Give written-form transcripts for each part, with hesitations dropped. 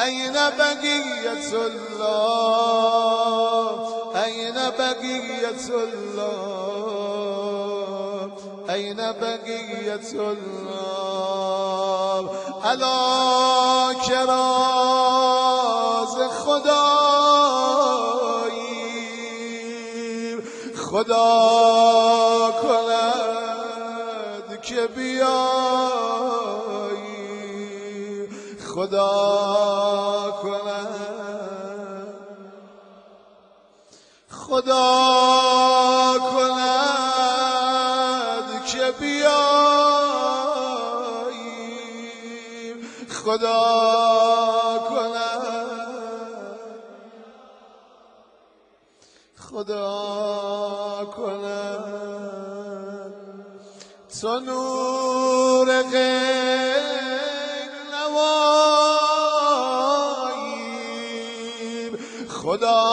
أين بقية الله أين بقية الله أين بقية الله الا کراز خدایی خدا کند که بیایی خدا کند خدا کند که بیایی خدا کند خدا کند تو نور غیر نوایی خدا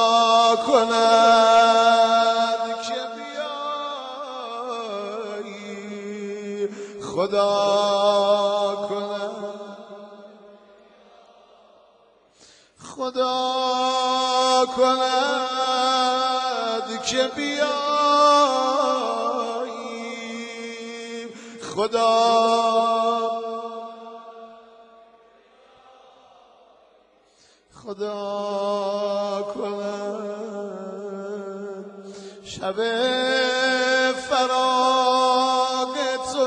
کند که بیایی خدا کند خدا کند که بیایی خدا خدا کند شب فراق تو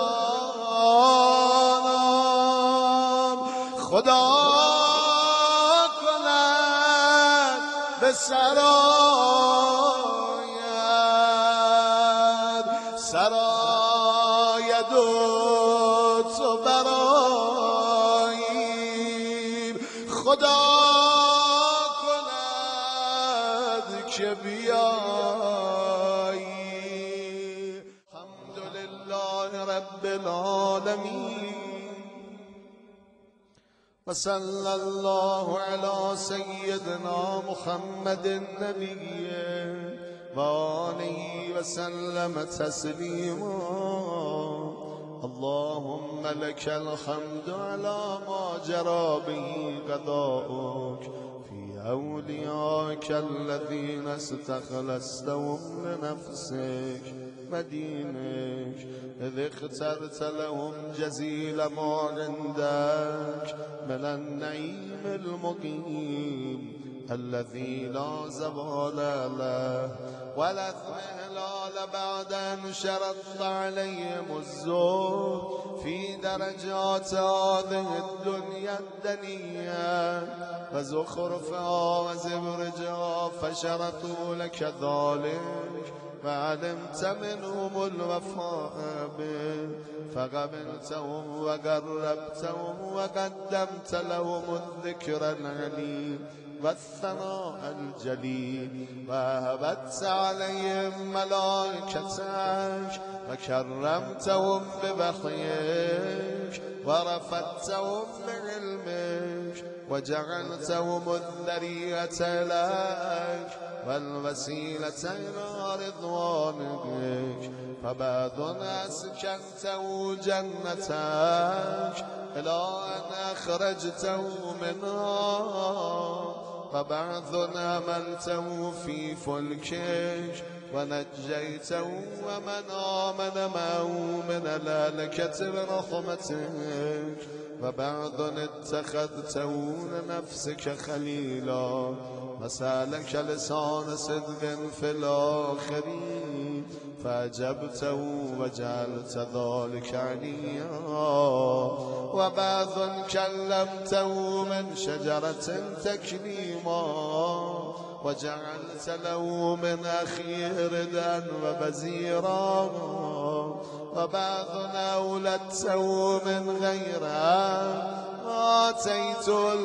جانم خدا کند به سرایت سراید و تو براییم خدا کند که بیایی الحمدلله رب العالمین و صلی الله علی سیدنا محمد النبی و آله و سلم تسلیما اللهم لك الحمد على ما جرى به قضاؤك في أولياءك الذين استخلصتهم لنفسك مدينك إذ اخترت لهم جزيل ما عندك من النعيم المقيم الذي لا زوال له ولا اضمحلال بعد أن شرطت عليهم الزهد في درجات هذه الدنيا الدنيا وزخرفها وزبرجها فشرطوا لك ذلك وعلمت منهم الوفاء به فقبلتهم وقربتهم وقدمت لهم الذكر العليم والثناء الجليل وهبت عليهم ملائكتك وكرمتهم بوحيك ورفعتهم بعلمك وجعلتهم الذرية لك والوسيلة إلى رضوانك فبعد أسكنته جنتك إلى أن أخرجته منها وبعض أملته في فلكك ونجيته ومن آمن معه من الهلكة برحمتك وبعض اتخذته لنفسك خليلا وسألك لسان صدق في الآخرين فأجبته وجعلت ذلك عليا وبعض كلمته من شجرة تكليما وجعلت له من أخيه ردا وبزيرا وبعض أولدته من غيره آتيت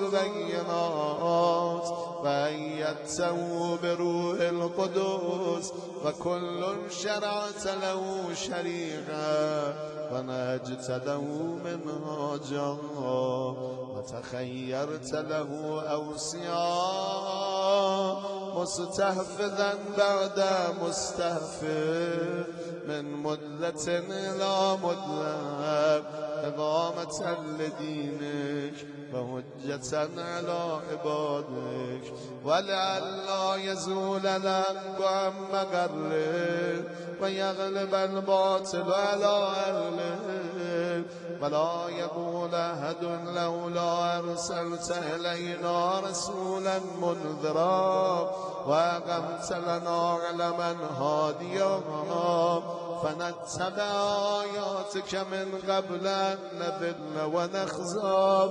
البينات وأيدته بروح القدس وكل شرعت له شريعة ونجت له منهاجا وتخيرت له أوصياء مستحفظا بعد مستحفظ من مدة إلى مدة إقامة لدينك وحجة على عبادك ولئلا يزول الحق عن مقره ويغلب الباطل على أهله ولا يقول أحد لولا أرسلت إلينا رسولا منذرا وأقمت لنا علما هاديا فنتبع آياتك من قبل أن نذل ونخزى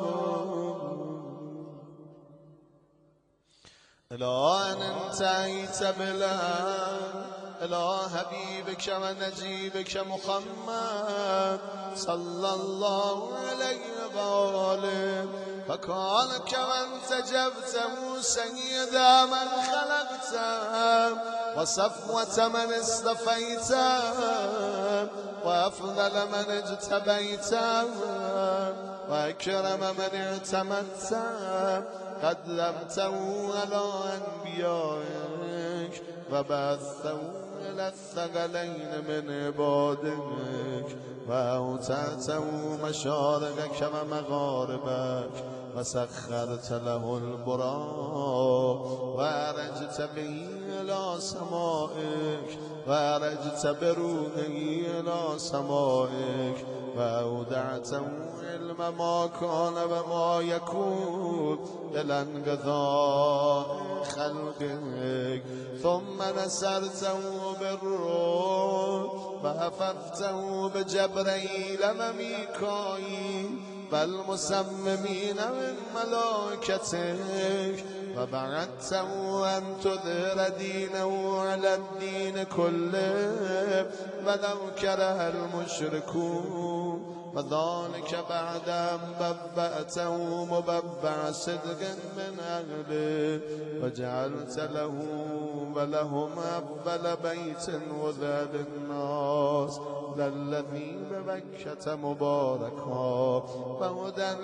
إلى أن انتهيت بالأمر إلى حبيبك ونجيبك محمد صلى الله عليه وآله فقال كمن تجبته سيد من خلقته وصفوة من اصطفيته وأفضل من اجتبيته وأكرم من اعتمدته قدمته على أنبيائك وبعثته إلى الثقلين من عبادك وأوتعته مشارقك ومغاربك وسخرت له البراق وأرجت به إلى سمائك وأرجت بروحه إلى سمائك وأودعته علم ما كان وما يكون إلى انقضاء خلقك ثم نسرته بالروح وحفظته بجبريل وميكائيل والمسممين من ملائكتك وبعثته أن تظهر دينه على الدين كله ولو كره المشركون وذلك بعد أن ببأته مببع صدق من أهله وجعلت له ولهم أفضل بيت وذا للناس للذي ببكة مباركا وهدى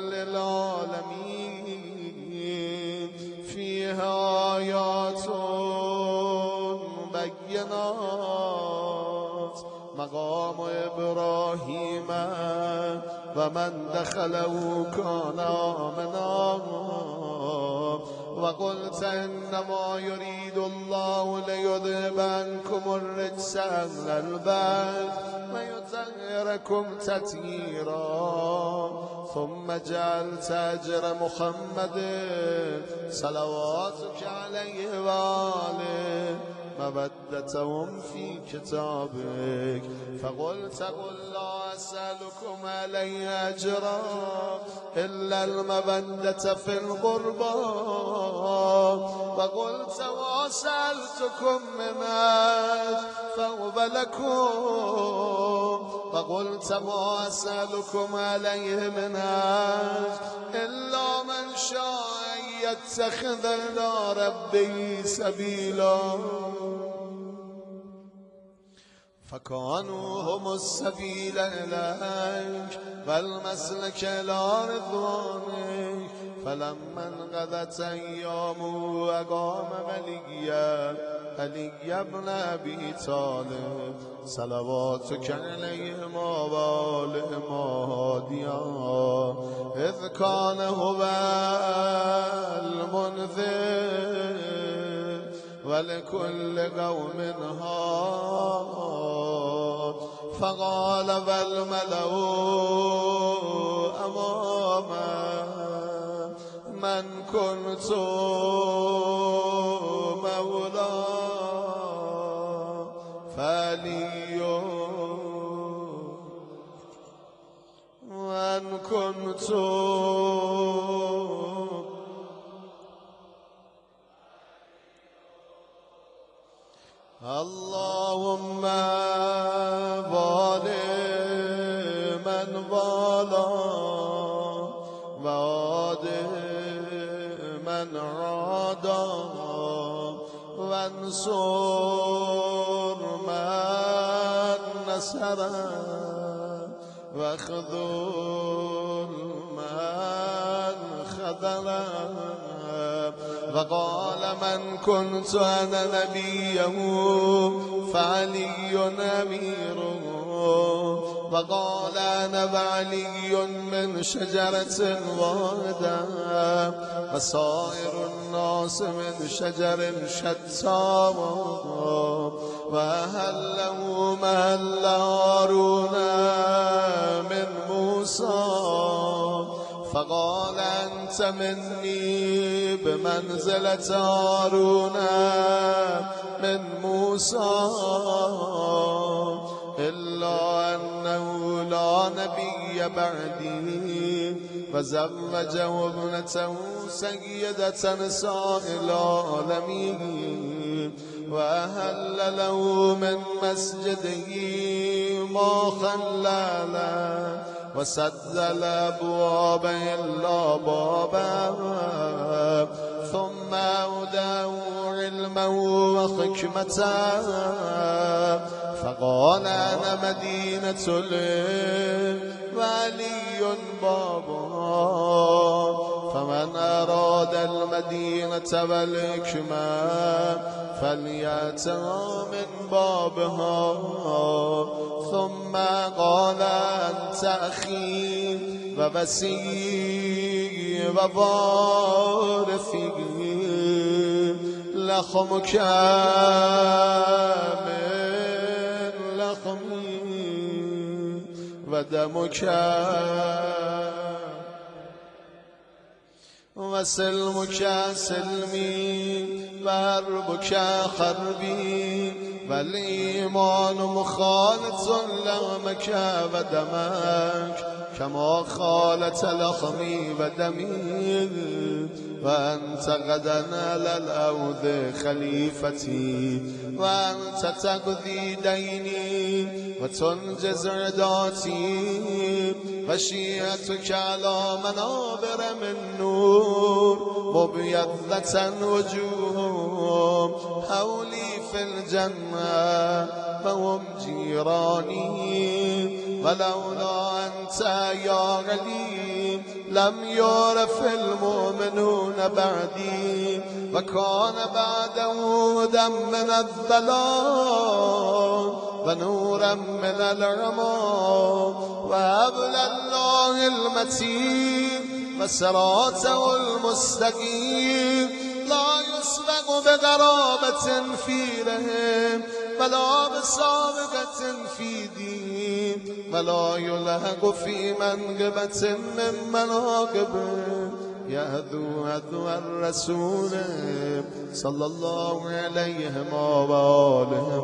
للعالمين فيها آيات بينات مقام إبراهيم ومن دخله كان آمنا وقلت إنما يريد الله ليذهب عنكم الرجس أهل البيت ويطهركم تطهيرا ثم جعلت أجر محمد صلواتك عليه وآله مودتهم في كتابك فقلت قل لا أسألكم عليه أجرا إلا المودة في القربى وقلت وسألتكم من أجر فهو لكم وقلت ما أسألكم عليه من أجر إلا من شاء أن يتخذ إلى ربه سبيلا فكانوا هم السبيل إليك والمسلك إلى رضوانك فلما انقضت أيامه أقام علي بن أبي طالب صلواتك عليهما وآلهما هاديا إذ كان هو المنذر ولكل قوم هاد فقال والملأ أمامه من كنت مولاه فعلي وأن كنت اللهم والي من والاه وعاد من عاداه وانصر من نصره واخذل من خذله وقال من كنت أنا نبيه فعلي أميره وقال أنا وعلي من شجرة واحدة وسائر الناس من شجر شتى وهل له مهل هارون من موسى فقال أنت مني بمنزلة هارون من موسى إلا أنه لا نبي بعدي وزوجه ابنته سيدة نساء العالمين وأهل له من مسجده ما خلل وسد الأبواب إلا بابا ثم أوداه علما وحكمة فقال أنا مدينة وعلي بابا فمن أراد المدينة والحكمة فليأتها من بابها ثم قال أنت أخي ووصي ووارثي لحمك من لحمي ودمك وسلمك سلمي وحربك حربي والإيمان مخالط لحمك ودمك كما خالت لحمي ودمي وأنت غدا على الأرض خليفتي وأنت تقضي ديني وتنجز عداتي وشيعتك على منابر من نور مبيضة وجوههم حولي في الجنة وهم جيراني ولولا أنت يا علي لم يعرف المؤمنون بعدي وكان بعده هدى من الضلال ونورا من العمى وحبل الله المتين وصراطه المستقيم لا يسبق بغرابة في رحم ولا بسابقة في دين ولا يلحق في منقبة من مناقبه يهدو هدو الرسول صلى الله عليه وآله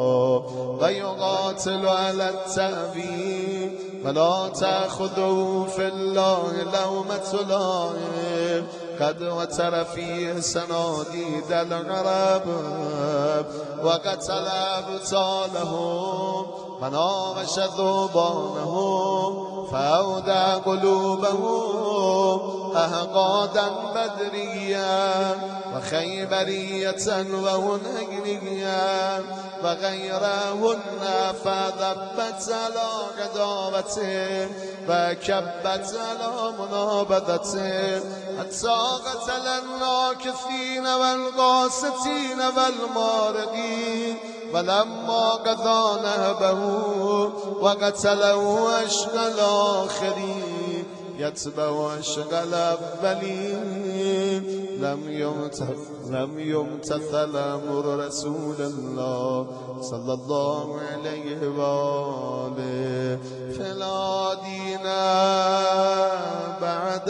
ويقاتل على التأبيد ولا تأخذه في الله لومة لائم قد وتر فيه سناديد العرب وقتل أبطالهم وناوش ذوبانهم فأودع قلوبهم أهقادا بدريا وخيبرية وهنينيا وغيرهن فذبت على عداوته وكبت على منابذته حتى قتل الناكثين والقاسطين والمارقين ولما قضى نهبه وقتله أشقى الآخرين يتبع أشقى الأولين لم يمتثل أمر رسول الله صلى الله عليه وآله فلا دين بعد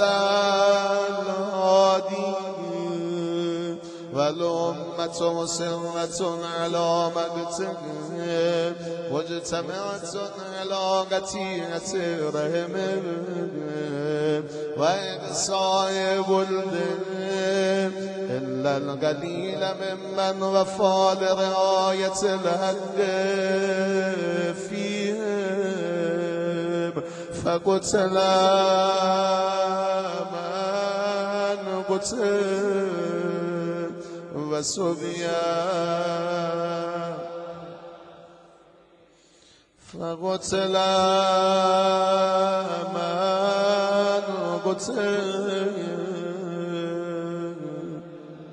الهادي والأمة مصرة على مقتهم مجتمعة على قتيعة رحمهم وإقصاء ولدهم إلا القليل ممن وفى لرعاية الحق فيهم فقتل من قتل وسبيا فقتل من قتل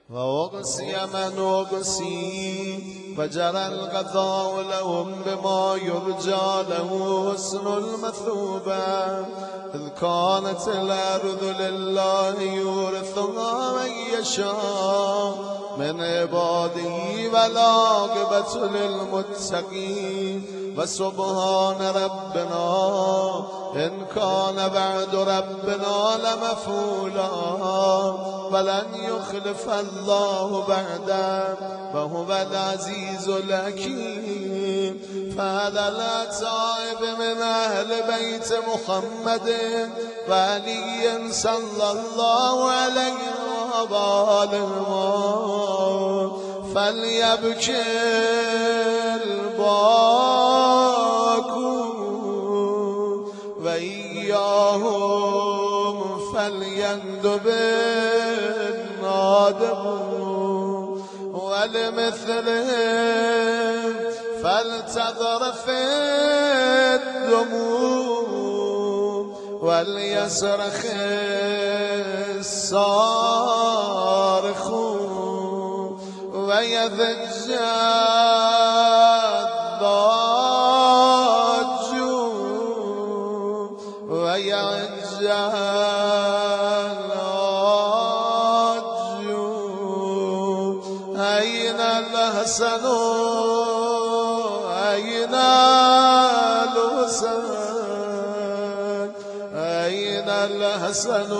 وأغسي من أغسي فجرى القضاء لهم بما يرجى له حسن المثوبة إذ كانت الأرض لله يورثها من يشاء من عباده والعاقبة للمتقين وسبحان ربنا إن كان بعد ربنا لمفعولا ولن يخلف الله بعده وهو العزيز الحكيم فهذا التائب من أهل بيت محمد وعلي صلى الله عليه وآله فليبكي الباكون وإياهم فليندب النادمون ولمثلهم فلتذرف الدموع وليصرخ الصارخون ويضج الضاجون ويعج العاجون أين الحسن أين الحسن أين الحسن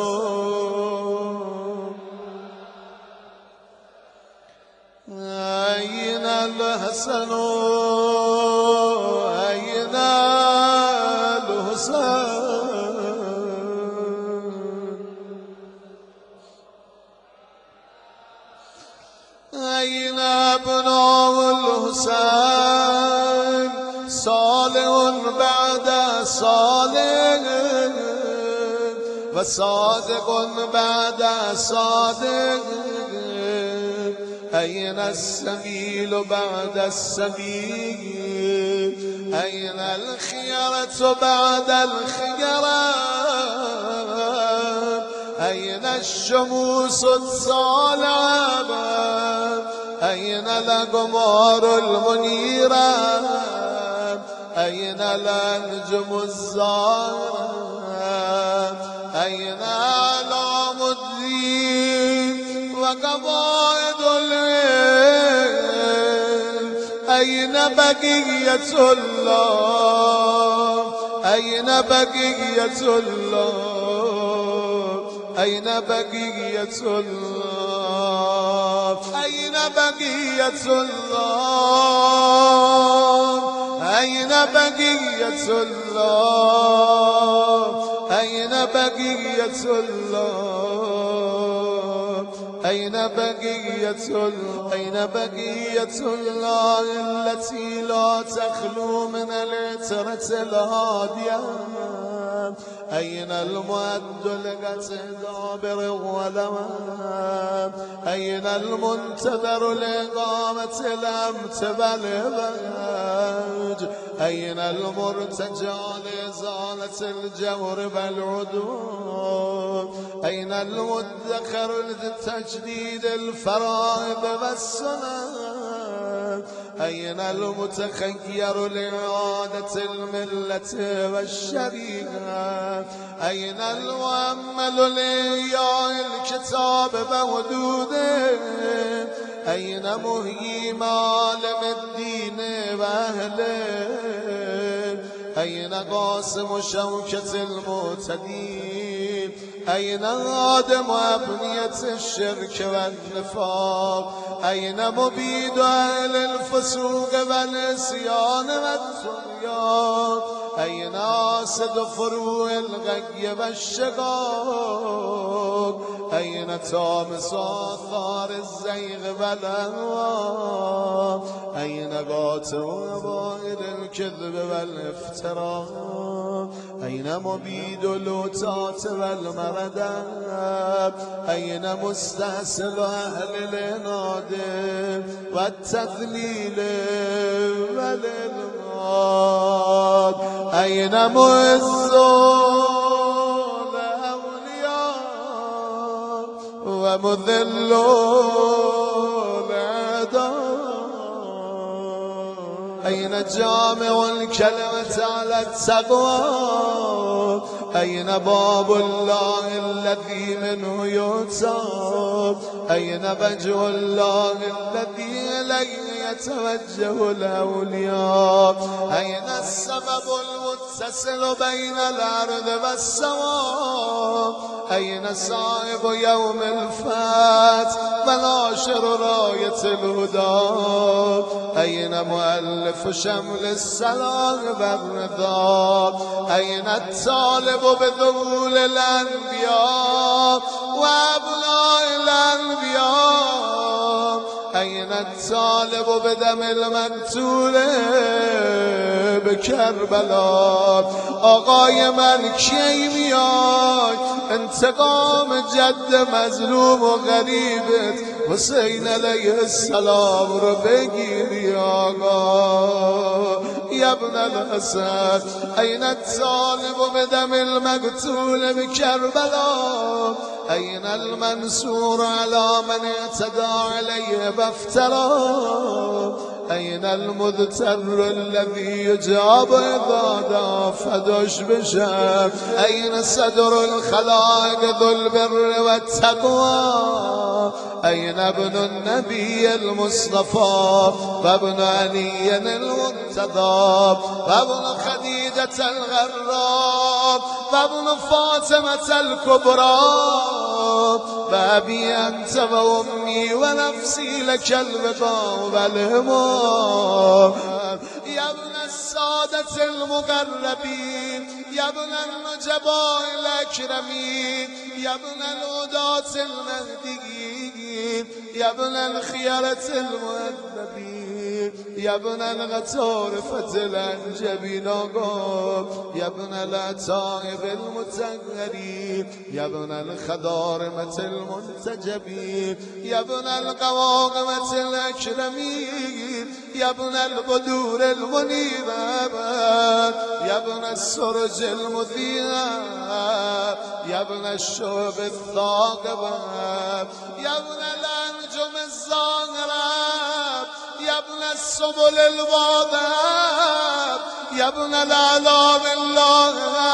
أين الحسن أين الحسن أين أبناء الحسين صالح بعد صالح وصادق بعد صادق أين السبيل بعد السبيل أين الخيرة بعد الخيرة أين الشموس الصالعة أين الأقمار المنيرة أين الأنجم الزاهرة أين أعلام الدين وقواعد العلم أين بقية الله أين بقية الله أين بقية الله أين بقية الله أين بقية الله أين بقية الله أين بقية الله أين بقية الله التي لا تخلو من العترة الهادية أين المؤد لقتدابر الظلمات أين المنتظر لإقامة الأمت والإباج أين المرتجى لإزالة الجور والعدوان أين المدخر لتجديد الفرائض والسنن أين المتخير لإعادة الملة والشريعة أين المؤمل لإحياء الكتاب وحدوده أين مهيي معالم الدين وأهله أين قاسم شوكة المعتدين أين هادم أبنية الشرك والنفاق أين مبيد أهل الفسوق والعصيان والطغيان أين حاسد فروع الغي والشقاق أين طامس آثار الزيغ والأهواء أين قاطع وبائل الكذب والافتراء أين مبيد اللوتات والمردات أين مستحسن أهل العناد والتذليل والإلغاد أين معز الأولياء ومذل الأعداء. أين جامع الكلمة على التقوى؟ أين باب الله الذي منه يؤتى؟ أين وجه الله الذي إليه يتوجه الأولياء؟ أين السبب المتصل بين الأرض والسماء؟ أين صاحب يوم الفتح وناشر راية الهدى؟ أين مؤلف شمل السلام والرضا؟ أين الطالب بذهول الأنبياء وأبناء الأنبياء؟ أين الطالب بدم المقتول بكربلاء؟ آقای من کی میای انتقام جد مظلوم و غریبت حسین علیه السلام رو بگیری آقا یا ابن الحسن؟ أين الطالب بدم المقتول بكربلاء؟ أين المنصور على من اعتدى عليه وافترى؟ أين المذتر الذي يجاب إذا دافدش بشه؟ أين صدر الخلائق ذو البر والتقوى؟ أين ابن النبي المصطفى وابن علي المرتضى وابن خديجة الغراء وابن فاطمة الكبرى وأبي أنت وأمي ونفسي لك الوفاء والهمام. يا ابن السادة المقربين، يا ابن النجباء الأكرمين، يا ابن الهداة المهديين، يا ابن الخيرة المؤدبين، يا ابن الغطارفة الأنجبين يا ابن الأتائب المتغرين، يا ابن الخضارمة المنتجبين، يا ابن القواقمة الأكرمين، يا ابن البدور المنيرة، يا ابن السرج المذيعة، يا ابن الشعب الثاقبة، يا ابن الأنجم الزاهرة، يا ابن السبل الواضحة، يا ابن الأعلام اللاهرة،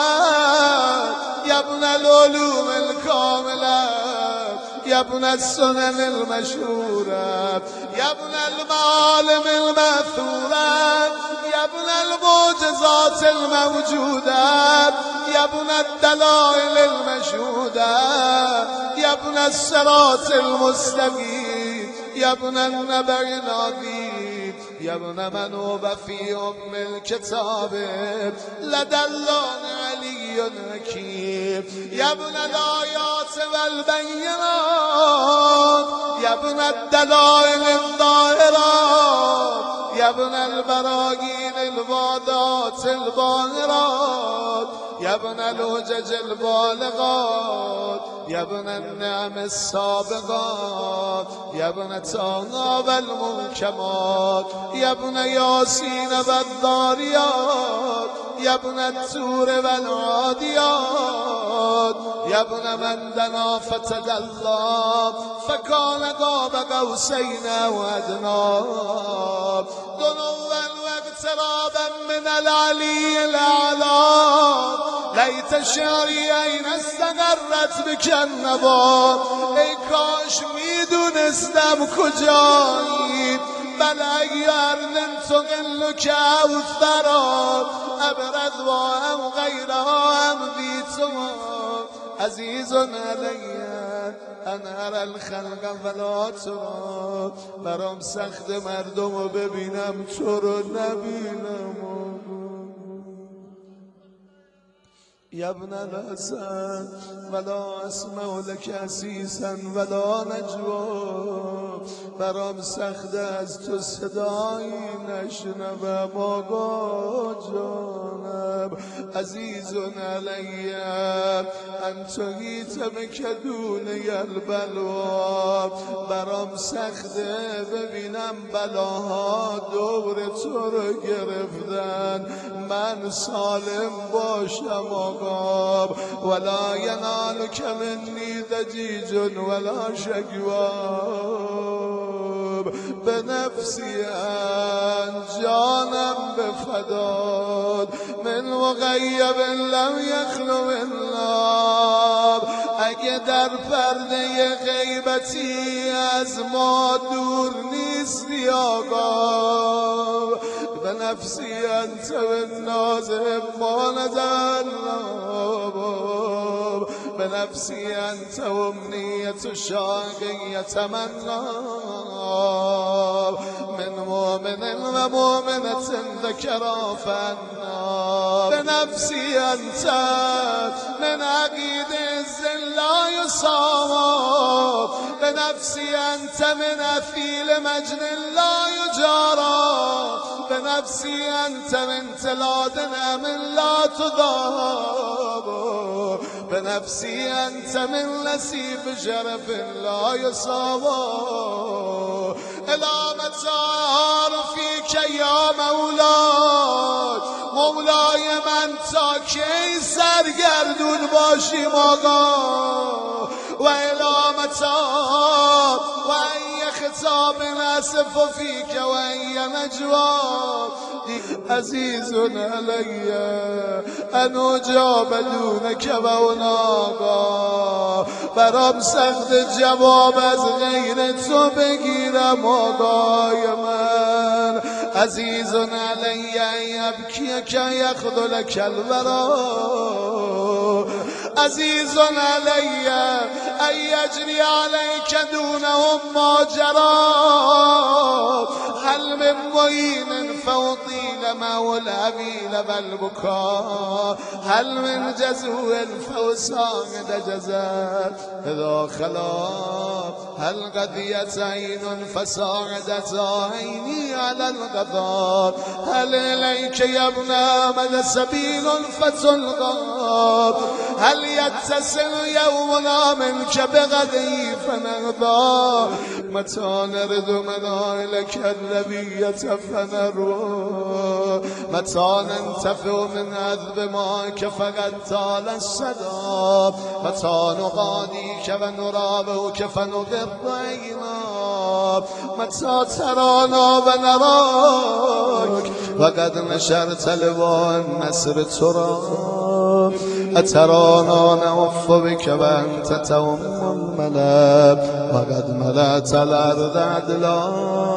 يا ابن العلوم الكاملة، يا ابن السنن المشهورة، يا ابن المعالم المأثورة، يا ابن المعجزات الموجودة، يا ابن الدلائل المشهودة، يا ابن الصراط المستقيم، يا ابن النبأ العظيم، يا ابن من هو في أم الكتاب لدى الله علي حكيم، يا ابن الآيات والبينات، يا ابن الدلائل الظاهرات، يا ابن البراهين الواضحات الباهرات، يا ابن الحجج البالغات، يا ابن النعم السابقات، يا ابن طه والمنكمات، يا ابن ياسين والذاريات، يا ابن التور والعاديات، يا ابن من دنا فتدلى فكان قاب قوسين أو أدنى، دنوا واقترابا من العلي الأعلى، ليت شعری این استقرت بک النوا، ای کاش میدونستم کجایی، بل اگر ننتقل كأوثرا ابرد و هم غیرها هم بیتما، عزیز علی انهر الخلق ولا ترا، برام سخت مردم رو ببینم تو رو نبینم. يا ابن الحسن ولا اسمع لك عسيسا ولا نجوا، برام سخت از تو صدایی نشنوم آقا جانم، عزیز علی انت هیتم کدونه البلوا برام سخته ببینم بلاها دور تو رو گرفتن من سالم باشم آقا ولا ینالک منی ضجیج ولا شکواب به نفسی جانم بفداد من مغیب لم یخلو الله اگه در پرده غیبتی از ما دور نیستی آقا به نفسی انت بالناز ما نزل به نفسی انت امنیت شاقی یتمنا من مؤمن و مؤمنة ذکرا فنا به نفسی انت من عقید لا يصاب به نفسی انت من اثیل مجن لا یجارا به نفسی انت من تلاد نعم لا تضاب به نفسی انت من نصیب شرف لا یصاب الامت فیک یا مولای مولای من تا کی سرگردون باشیم آقا و الامتا و ای خطاب نصف فیک و ای نجوا عزیز علی ان اجاب دونک و آقا برام سخت جواب از غیر تو بگیرم آقای من عزیز علی ابکی که یخذلک الورا عزیز علی ای یجری علیک دونهم ماجرا هل من معین فوطیل مول عبیل والبکا هل من جزوع فوسام دجزت اذا خلا هل قضیت عین فساعدت عینی علی القضا هل الیک یبن احمد سبیل فتلقا هل یتصل یومنا منک بغدی فنرضا متى نرد منائلک النبیت فنروى متى ننتفع من عذب ماک فقد طال الصدا متى نقاضیک و نراوک فنقر عینا متى ترانا و نراک وقد نشرت لواء النصر ترا اترانا نعف بك وانت توم الملأ وقد ملأت الارض عدلا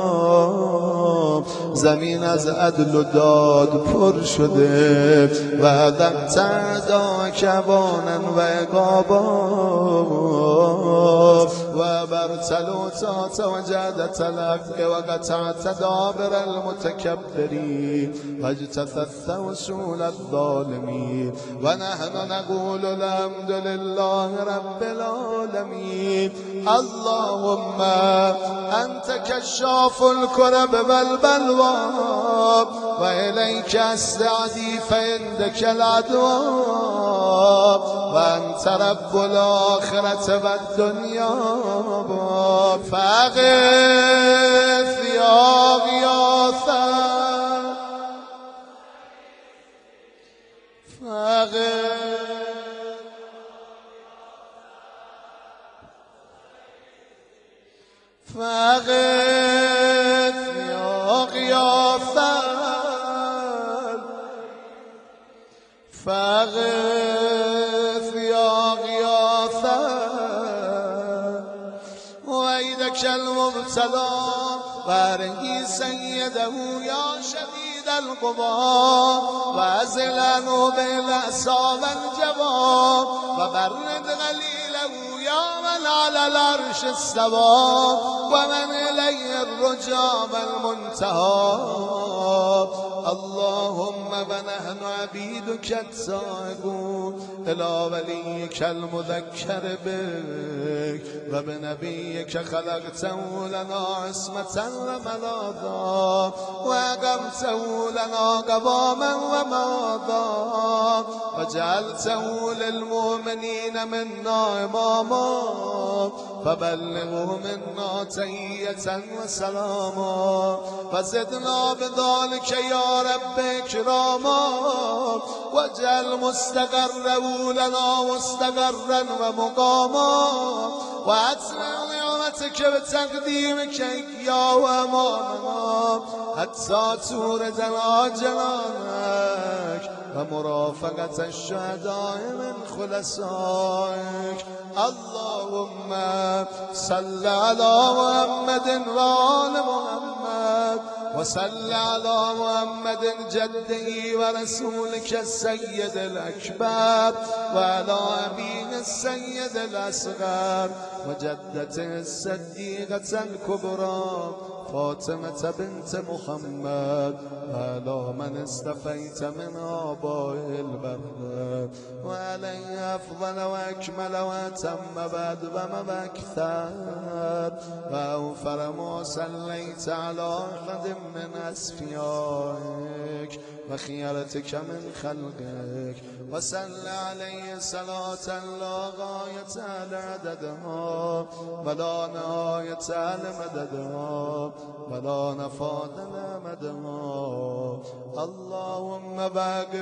زمین از عدل و داد پر شده و عدت اعدا کبانا و عقابا و برتلو تات و جدت الحق و قطعت دابر المتکبرین و اجتثثت وصول الظالمین و نحن نقول الحمد لله رب العالمین اللهم انت کشاف الکرب والبلوى و الیک استعدی فعندک العدوى و انت رب الاخرة و الدنیا فاغث یا غیاثا فاغث یا غیاثا فاغث یا غیاثا وعیدک المبتلا وارهی سیده یا شدید القوا و ازلنو بالعصا والجواب و برد غلیله يا من على العرش استوى ومن إليه الرجى والمنتهى اللهم ونحن عبيدك التائبون إلى وليك المذكر بك وبنبيك خلقته لنا عصمة وملاذا وأقمته لنا قواما وماذا وجعلته للمؤمنين منا إماما فبلغه منا تحية وسلاما وزدنا بذلك يا رب إكراما واجعل مستقره لنا مستقرا ومقاما وأتمم نعمتك بتقديمك يا وأمامنا حتى توردنا جنانك ومرافقة الشهداء من خلصائك اللهم صل على محمد وآل محمد وصل على محمد جده ورسولك السيد الأكبر وعلى أبيه السيد الأصغر وجدته الصديقة الكبرى فاطمة بنت محمد وعلى من استفيت من آباء البر وعليه أفضل وأكمل وأتم بعد وما أكثر وأوفر ما صليت على أحد من أصفيائك وخيرتك من خلقك وصل عليه صلاة لا غاية لعددها ولا نهاية لمددها ولا نفاد لمدها اللهم باقم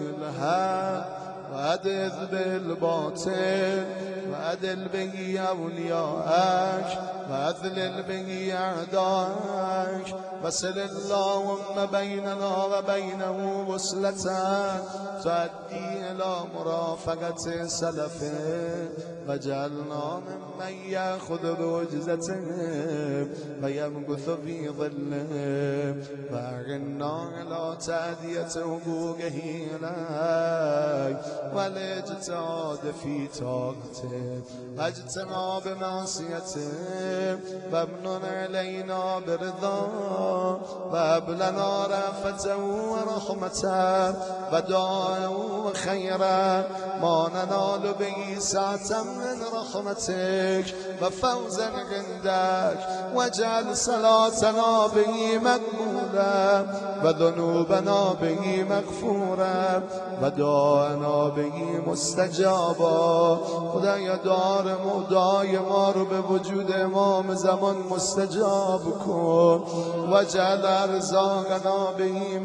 بالحق وأدذ بالباطل وأدل به أولياءك وأذلل به أعداءك وصل اللهم بيننا وبينه وصلة تؤدي إلى مرافقة سلفه وجعلنا ممن يأخذ بعجزته ويمكث في ظله وأعنا على تأدية حقوقه إليك والاجتهاد في طاعته واجتناب معصيته وامنن علينا برضاه وهب لنا رأفته ورحمته ودعاءه وخيرا ما ننال به سعة من رحمتك وفوزا عندك واجعل صلاتنا به مقبولا وذنوبنا به مغفورا ودعاءنا به مستجابا خدایا دعای ما رو به وجود امام زمان مستجاب کن واجعل ارزاقنا به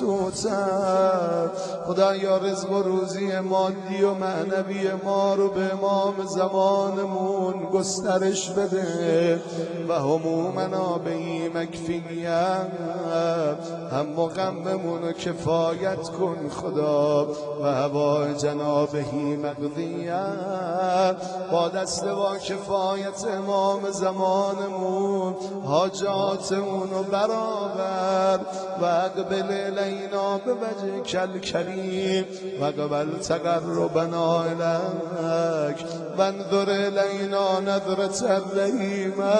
مبسوطا خدایا رزق و روزی مادی و معنوی ما رو به امام زمانمون گسترش بده و همومنا به مکفیه هم و غممون کفایت کن خدا و هوایجنا بهی مقضیه با دست با کفایت امام زمانمون حاجاتمون رو برآور و اقبل الینا به وجهک الکریم و قبل تقربنا الیک و انظر الینا نظرة الرحیمه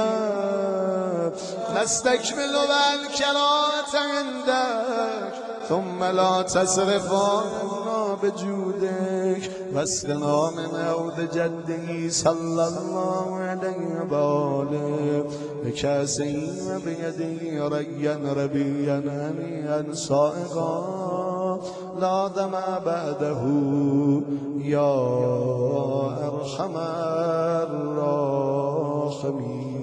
نستکمل الکرامة عندک ثم لا تصرف عنا بجودك واسقنا من عود جده صلى الله عليه وآله بكاسه وبيده ريا ربيا هنيئا صائغا لا دمع بعده يا أرحم الراحمين.